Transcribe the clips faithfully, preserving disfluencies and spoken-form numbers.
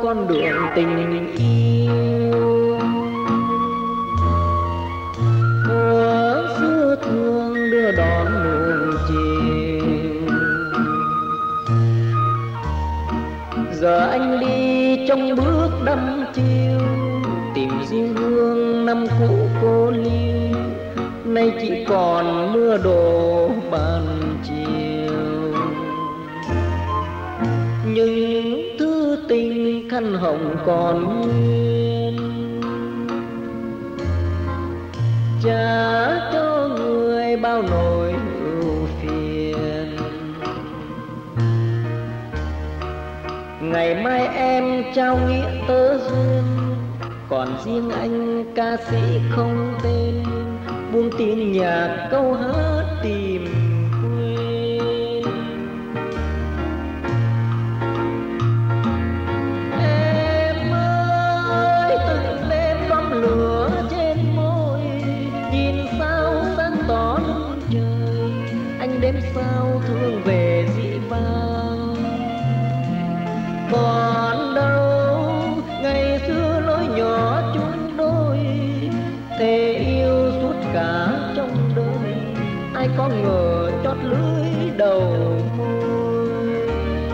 con đường tình yêu của xưa thương đưa đón nuông chiều. Giờ anh đi trong bước đăm chiêu, tìm riêng hương năm cũ cô liêu, nay chỉ còn mưa đổ ban chiều. Nhưng những thứ tình khăn hồng còn nguyên, trả cho người bao nỗi ưu phiền. Ngày mai em trao nghĩa tớ duyên, còn riêng anh ca sĩ không tên, buông tin nhạc câu hát tìm quên. Em ơi từng đêm đóm lửa trên môi, nhìn sao sáng tỏ lưng trời, anh đêm sao thương về dĩ vãng. Còn đâu ngày xưa lối nhỏ chúng đôi, thề yêu suốt cả trong đời, ai có ngờ chót lưới đầu môi.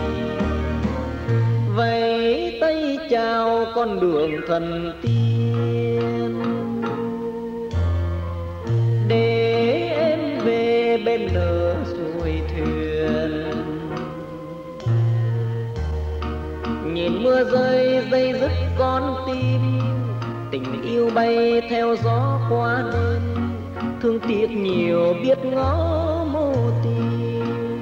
Vẫy tay chào con đường thần tiên, để em về bên nở xuôi thuyền. Nhìn mưa rơi dây dứt con tim, tình yêu bay theo gió qua đêm, thương tiếc nhiều biết ngó mô tim.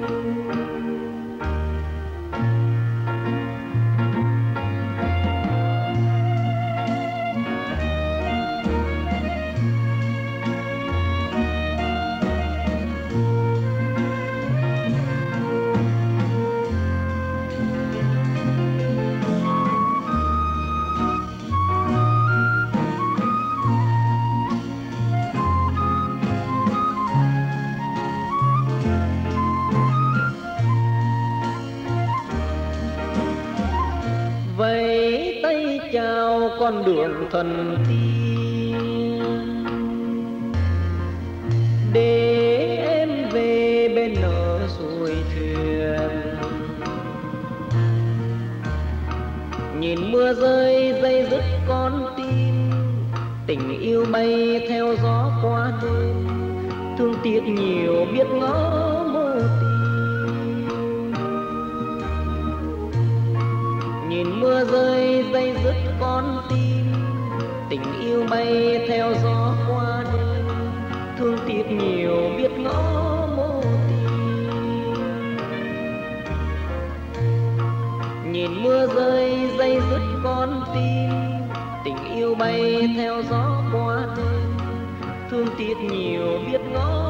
Vẫy tay chào con đường thần tiên, để em về bên nở xuôi thuyền. Nhìn mưa rơi dây dứt con tim, tình yêu bay theo gió qua đêm, thương tiếc nhiều biết ngó mô tim. Nhìn mưa rơi dây dứt con tim, tình yêu bay theo gió qua đêm, thương tiếc nhiều biết ngó mô tim. Nhìn mưa rơi dây dứt con tim, tình yêu bay theo gió qua đêm, thương tiếc nhiều biết ngó